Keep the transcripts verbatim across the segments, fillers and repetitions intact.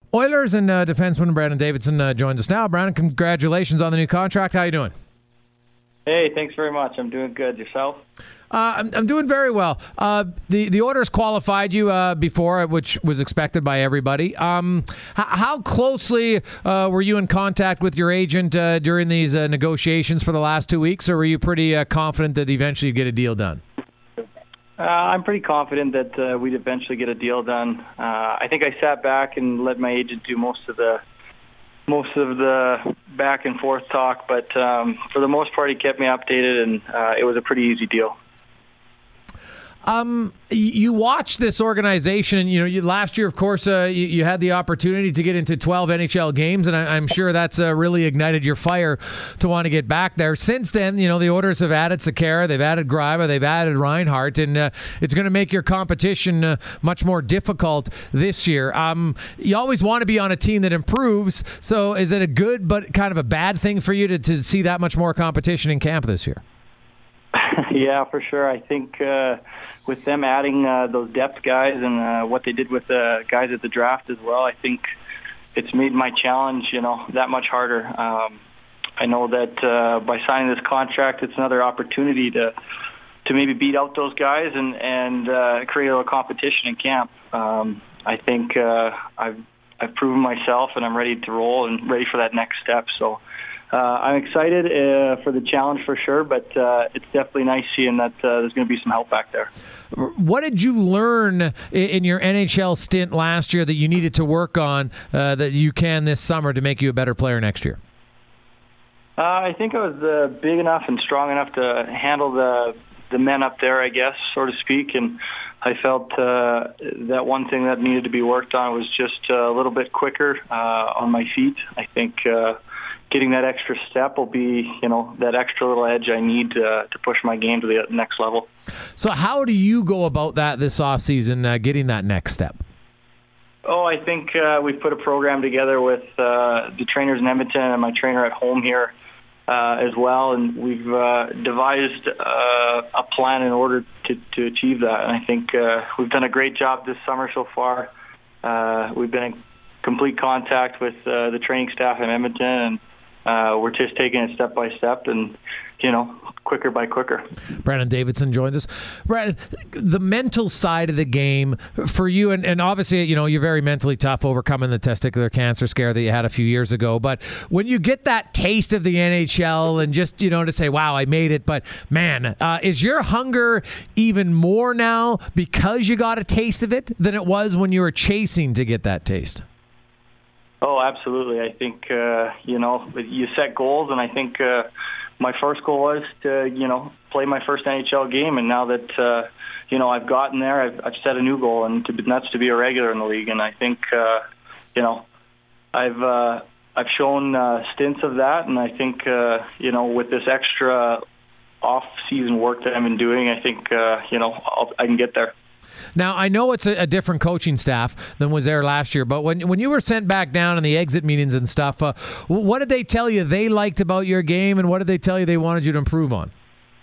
Oilers and uh, defenseman Brandon Davidson uh, joins us now. Brandon, congratulations on the new contract. How you doing? Hey, thanks very much. I'm doing good. Yourself? Uh, I'm, I'm doing very well. Uh, the the Oilers qualified you uh, before, which was expected by everybody. Um, h- how closely uh, were you in contact with your agent uh, during these uh, negotiations for the last two weeks, or were you pretty uh, confident that eventually you'd get a deal done? Uh, I'm pretty confident that uh, we'd eventually get a deal done. Uh, I think I sat back and let my agent do most of the most of the back and forth talk, but um, for the most part, he kept me updated, and uh, it was a pretty easy deal. Um, you watch this organization, and you know, you, last year, of course, uh, you, you had the opportunity to get into twelve N H L games, and I, I'm sure that's uh, really ignited your fire to want to get back there. Since then, you know, the Oilers have added Sekera, they've added Greiba, they've added Reinhart, and uh, it's going to make your competition uh, much more difficult this year. Um, you always want to be on a team that improves, so is it a good but kind of a bad thing for you to, to see that much more competition in camp this year? Yeah, for sure. I think uh, with them adding uh, those depth guys and uh, what they did with the guys at the draft as well, I think it's made my challenge, you know, that much harder. Um, I know that uh, by signing this contract, it's another opportunity to to maybe beat out those guys and and uh, create a little competition in camp. Um, I think uh, I've I've proven myself, and I'm ready to roll and ready for that next step. So. Uh, I'm excited uh, for the challenge for sure, but uh, it's definitely nice seeing that uh, there's going to be some help back there. What did you learn in your N H L stint last year that you needed to work on uh, that you can this summer to make you a better player next year? Uh, I think I was uh, big enough and strong enough to handle the the men up there, I guess, so to speak, and I felt uh, that one thing that needed to be worked on was just a little bit quicker uh, on my feet. I think uh, getting that extra step will be, you know, that extra little edge I need to, to push my game to the next level. So how do you go about that this offseason, uh, getting that next step? Oh, I think uh, we've put a program together with uh, the trainers in Edmonton and my trainer at home here uh, as well, and we've uh, devised uh, a plan in order to, to achieve that. And I think uh, we've done a great job this summer so far. Uh, we've been in complete contact with uh, the training staff in Edmonton, and Uh, we're just taking it step by step and, you know, quicker by quicker. Brandon Davidson joins us. Brandon, the mental side of the game for you, and, and obviously, you know, you're very mentally tough overcoming the testicular cancer scare that you had a few years ago. But when you get that taste of the N H L and just, you know, to say, wow, I made it. But, man, uh, is your hunger even more now because you got a taste of it than it was when you were chasing to get that taste? Oh, absolutely. I think, uh, you know, you set goals, and I think uh, my first goal was to, you know, play my first N H L game, and now that, uh, you know, I've gotten there, I've, I've set a new goal, and, to, and that's to be a regular in the league. And I think, uh, you know, I've uh, I've shown uh, stints of that, and I think, uh, you know, with this extra off-season work that I've been doing, I think, uh, you know, I'll, I can get there. Now, I know it's a, a different coaching staff than was there last year, but when when you were sent back down in the exit meetings and stuff, uh, what did they tell you they liked about your game, and what did they tell you they wanted you to improve on?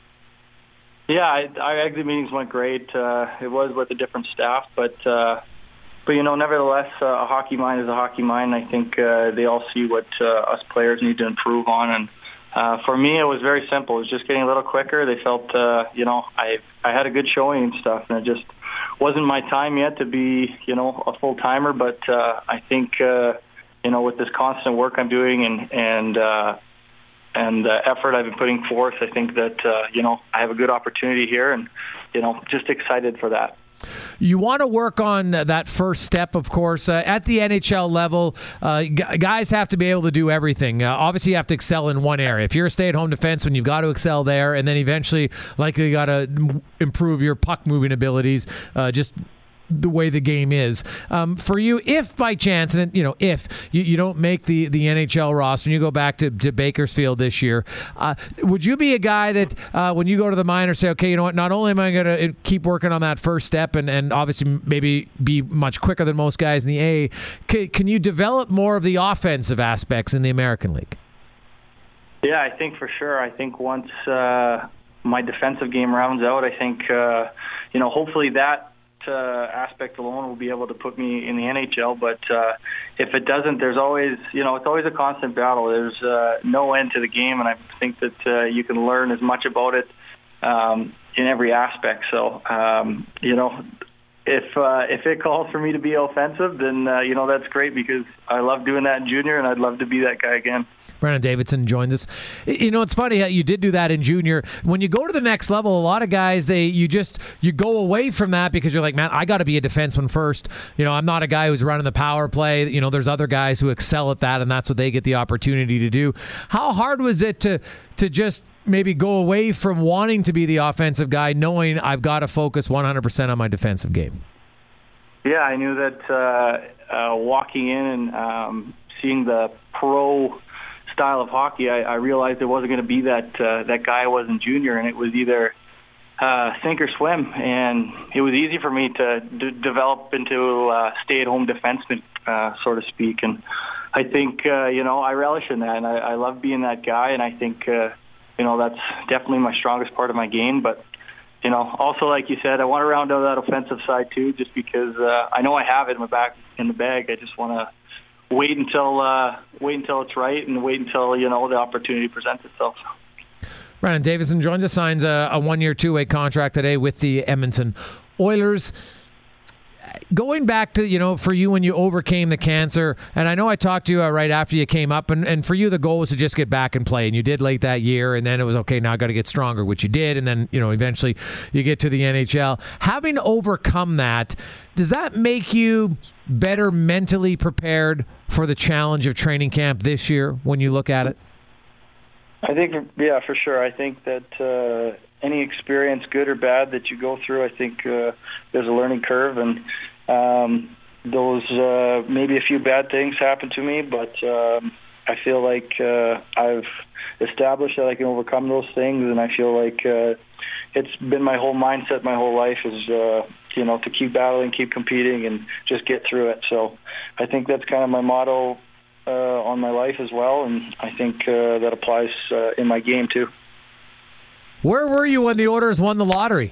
Yeah, I, our exit meetings went great. Uh, it was with a different staff, but, uh, but you know, nevertheless, uh, a hockey mind is a hockey mind. I think uh, they all see what uh, us players need to improve on, and uh, for me, it was very simple. It was just getting a little quicker. They felt, uh, you know, I I had a good showing and stuff, and it just wasn't my time yet to be, you know, a full-timer, but uh, I think, uh, you know, with this constant work I'm doing and and uh, and the effort I've been putting forth, I think that, uh, you know, I have a good opportunity here, and, you know, just excited for that. You want to work on that first step, of course. Uh, at the N H L level, uh, g- guys have to be able to do everything. Uh, obviously, you have to excel in one area. If you're a stay-at-home defenseman, you've got to excel there, and then eventually, likely, you got to m- improve your puck-moving abilities, uh, just the way the game is. Um, for you, if by chance, and you know, if you, you don't make the, the N H L roster and you go back to, to Bakersfield this year, uh, would you be a guy that uh, when you go to the minors say, okay, you know what, not only am I going to keep working on that first step and, and obviously maybe be much quicker than most guys in the A, can, can you develop more of the offensive aspects in the American League? Yeah, I think for sure. I think once uh, my defensive game rounds out, I think, uh, you know, hopefully that uh, aspect alone will be able to put me in the N H L. But uh, if it doesn't, there's always, you know, it's always a constant battle. There's uh, no end to the game, and I think that uh, you can learn as much about it um, in every aspect. So, um, you know, if uh, if it calls for me to be offensive, then uh, you know that's great, because I love doing that in junior, and I'd love to be that guy again. Brandon Davidson joins us. You know, it's funny how you did do that in junior. When you go to the next level, a lot of guys, they you just you go away from that because you're like, man, I got to be a defenseman first. You know, I'm not a guy who's running the power play. You know, there's other guys who excel at that, and that's what they get the opportunity to do. How hard was it to to just maybe go away from wanting to be the offensive guy, knowing I've got to focus one hundred percent on my defensive game? Yeah, I knew that uh, uh, walking in and um, seeing the pro style of hockey, I, I realized there wasn't going to be that uh, that guy I was in junior, and it was either uh, sink or swim. And it was easy for me to d- develop into a stay-at-home defenseman, uh, so to speak. And I think uh, you know I relish in that, and I, I love being that guy. And I think uh, you know that's definitely my strongest part of my game. But you know, also like you said, I want to round out that offensive side too, just because uh, I know I have it in my back in the bag. I just want to wait until uh, wait until it's right, and wait until you know the opportunity presents itself. Brandon Davidson joins us, signs a, a one-year, two-way contract today with the Edmonton Oilers. Going back to, you know, for you when you overcame the cancer, and I know I talked to you uh, right after you came up, and, and for you the goal was to just get back and play, and you did late that year, and then it was, okay, now I got to get stronger, which you did, and then, you know, eventually you get to the N H L. Having overcome that, does that make you better mentally prepared for the challenge of training camp this year when you look at it? I think, yeah, for sure. I think that uh, any experience, good or bad, that you go through, I think uh, there's a learning curve, and um, those uh, maybe a few bad things happen to me, but um, I feel like uh, I've established that I can overcome those things, and I feel like uh, it's been my whole mindset my whole life is, uh, you know, to keep battling, keep competing, and just get through it. So I think that's kind of my motto uh, on my life as well, and I think uh, that applies uh, in my game too. Where were you when the Oilers won the lottery?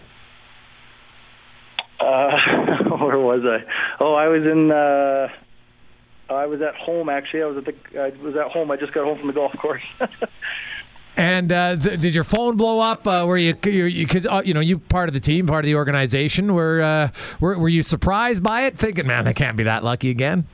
Uh, where was I? Oh, I was in. Uh, I was at home actually. I was at the. I was at home. I just got home from the golf course. And uh, th- did your phone blow up? Uh, were you, because uh, you know, you part of the team, part of the organization. Were, uh, were were you surprised by it, thinking, man, they can't be that lucky again?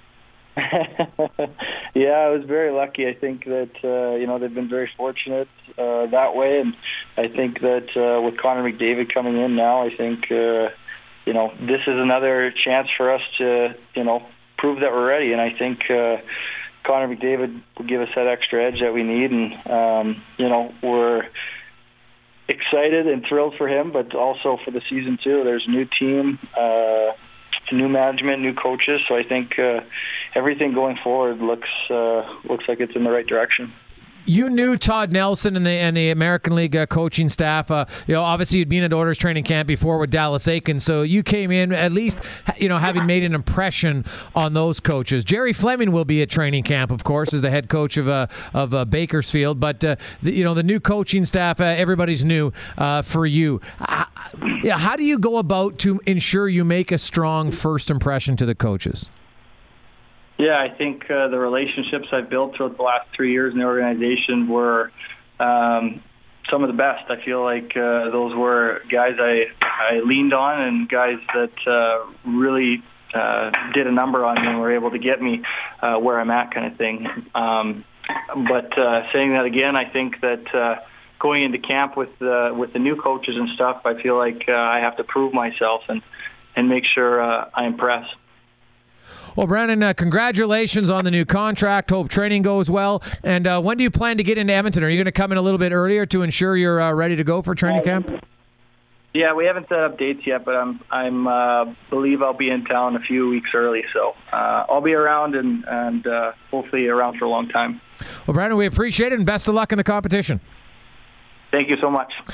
Yeah, I was very lucky. I think that uh, you know they've been very fortunate uh, that way, and I think that uh, with Connor McDavid coming in now, I think uh, you know this is another chance for us to you know prove that we're ready, and I think. Uh, Connor McDavid will give us that extra edge that we need, and um, you know we're excited and thrilled for him, but also for the season too. There's a new team, uh, new management, new coaches, so I think uh, everything going forward looks uh, looks like it's in the right direction. You knew Todd Nelson and the and the American League uh, coaching staff. Uh, you know, obviously you'd been at Oilers training camp before with Dallas Eakins, so you came in at least, you know, having made an impression on those coaches. Jerry Fleming will be at training camp, of course, as the head coach of uh, of uh, Bakersfield. But uh, the, you know, the new coaching staff, uh, everybody's new uh, for you. Uh, yeah, how do you go about to ensure you make a strong first impression to the coaches? Yeah, I think uh, the relationships I've built throughout the last three years in the organization were um, some of the best. I feel like uh, those were guys I, I leaned on and guys that uh, really uh, did a number on me and were able to get me uh, where I'm at kind of thing. Um, but uh, saying that again, I think that uh, going into camp with, uh, with the new coaches and stuff, I feel like uh, I have to prove myself and, and make sure uh, I impress. Well, Brandon, uh, congratulations on the new contract. Hope training goes well. And uh, when do you plan to get into Edmonton? Are you going to come in a little bit earlier to ensure you're uh, ready to go for training camp? Yeah, we haven't set up dates yet, but I'm I'm uh, believe I'll be in town a few weeks early. So uh, I'll be around and and uh, hopefully around for a long time. Well, Brandon, we appreciate it and best of luck in the competition. Thank you so much.